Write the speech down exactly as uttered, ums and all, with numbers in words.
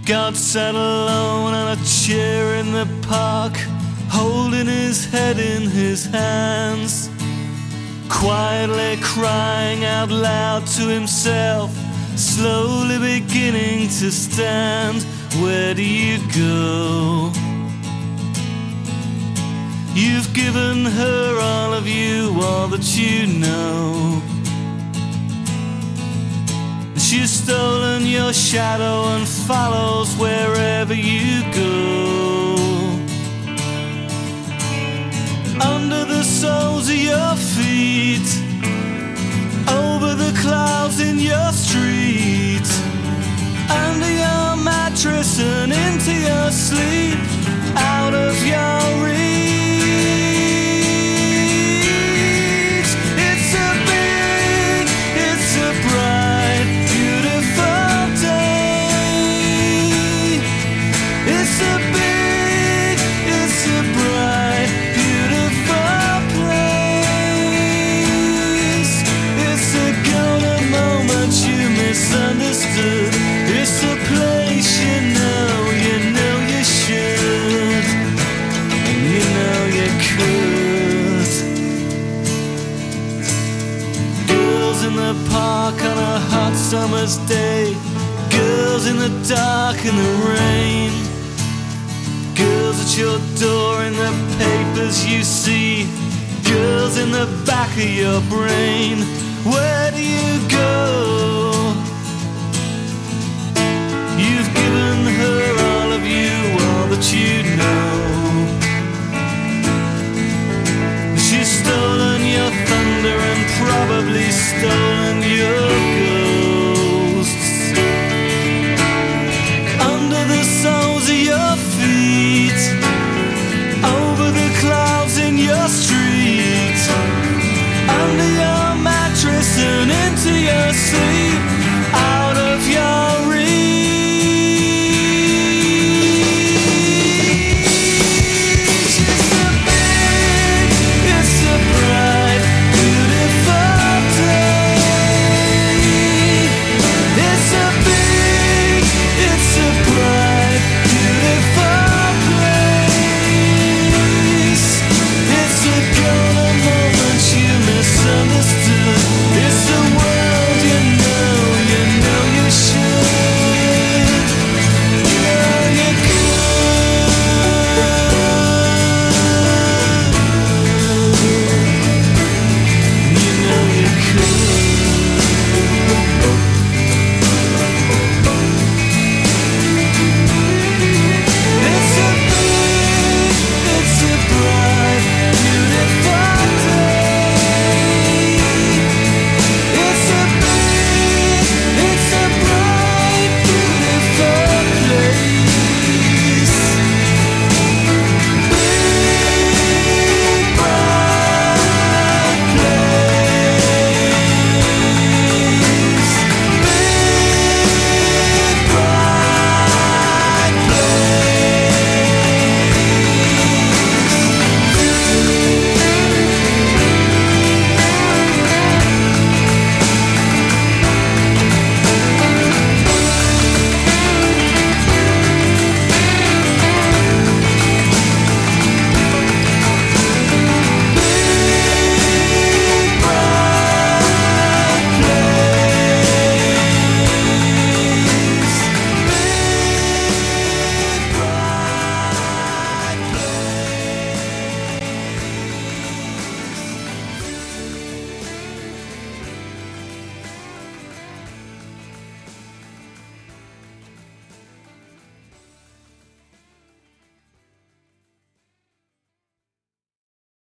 God sat alone on a chair in the park, holding his head in his hands, quietly crying out loud to himself, slowly beginning to stand. Where do you go? You've given her all of you, all that you know. She's stolen your shadow and follows wherever you go. Under the soles of your feet, over the clouds in your street, under your mattress and into your sleep, out of your reach. It's a big, it's a bright, beautiful day. It's a big, it's a bright, beautiful place. It's a golden moment you misunderstood. It's a place you know, you know you should, and you know you could. Girls in the park on a hot summer's day, girls in the dark and the rain, girls at your door in the papers you see, girls in the back of your brain. Where do you go? You've given her all of you, all that you know. She's stolen your thunder and probably stolen your ghosts. Under the soles of your feet, over the clouds in your street, under your mattress and into your sleep.